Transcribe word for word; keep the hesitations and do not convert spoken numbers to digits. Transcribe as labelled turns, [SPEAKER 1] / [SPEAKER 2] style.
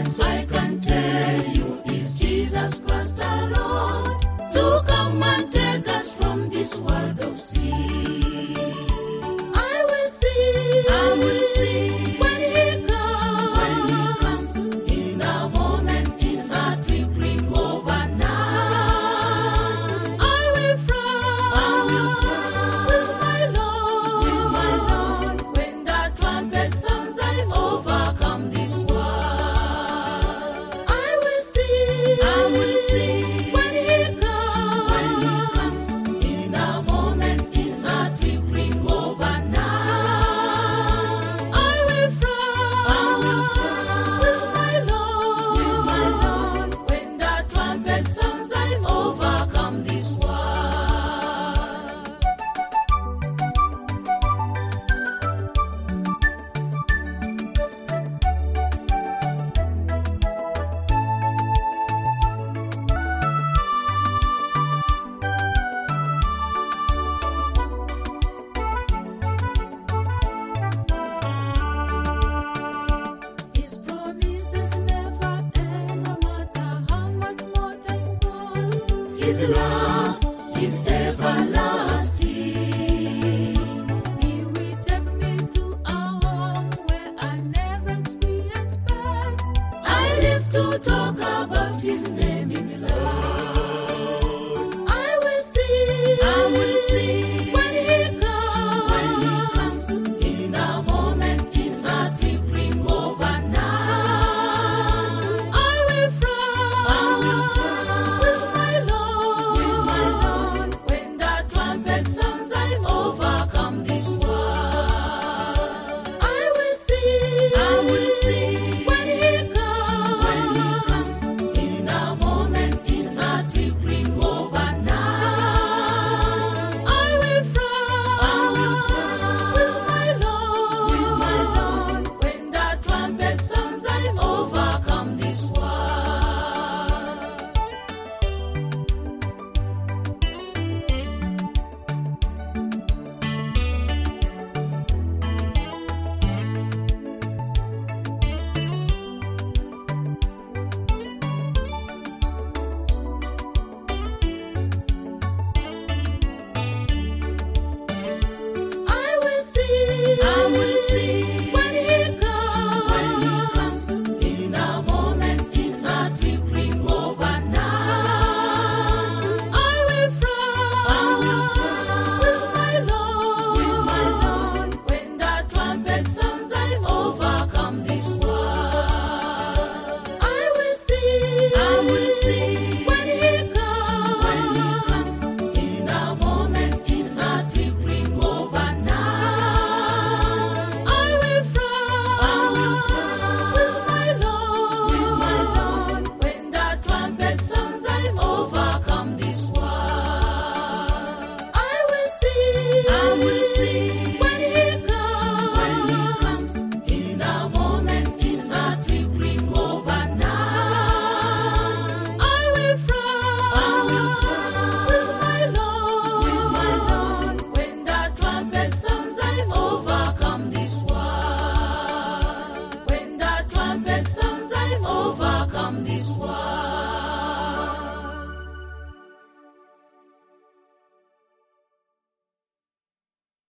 [SPEAKER 1] yes, I can tell you is Jesus Christ our Lord, to come and take us from this world of sin. I will see, I will see when he comes, when he comes in a moment, in a twinkling of an eye. I will fly, I will fly with my Lord, with my Lord. When the trumpet sounds, I overcome this world. I will see, I will see when he comes, when he comes in a moment, in a twinkling of an eye. I will fly, I will fly with my Lord, with my Lord. When the trumpet sounds, I overcome this world. His promises never end, no matter how much more time goes. His love is everlasting. He will take me to a home where I never experienced pain. I live to talk about his name in love. I will see, I will see when he comes, when he comes in a moment, in a twinkling of an eye. I will fly, I will fly with my Lord, with my Lord. When the trumpet sounds, I overcome this world. I will see, I will see when he comes, when he comes in a moment, in a twinkling of an eye. I will fly, I will fly with my Lord, with my Lord. When the trumpet sounds, I overcome this world. I will see, I will see when he comes, when he comes in a moment, in a twinkling of an eye. I will fly, I will fly with my Lord, with my Lord. When the trumpet sounds, I overcome this world. I will see, I will see when he comes, when he comes in a moment, in a twinkling of an eye. I will fly, I will fly with my Lord, with my Lord. When the trumpet sounds, I overcome this world. I will see, I will see when he comes, when he comes in a moment, in a twinkling of an eye. I will fly, I will fly with my Lord, with my Lord. When the trumpet sounds, I overcome this world. When the trumpet sounds, I overcome this world.